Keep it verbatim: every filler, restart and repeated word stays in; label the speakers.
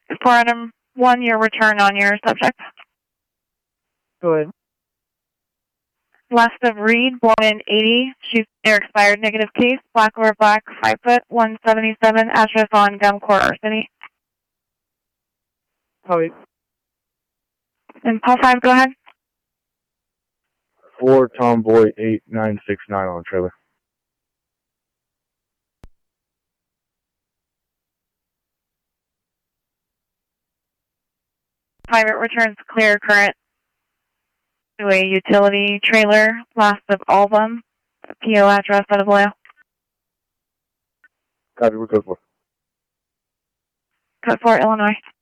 Speaker 1: For item one, your return on your subject.
Speaker 2: Go ahead.
Speaker 1: Last of Reed, born in eighty, shoots near expired negative case, black over black, five foot, one seventy-seven, address on Gum Court, City.
Speaker 2: Copy.
Speaker 1: And Paul five, go ahead.
Speaker 3: four Tomboy eight nine six nine on trailer.
Speaker 1: Private returns clear current to a utility trailer, last of Album, P O address out of Loyal.
Speaker 3: Copy, we're code four.
Speaker 1: Code four, Illinois.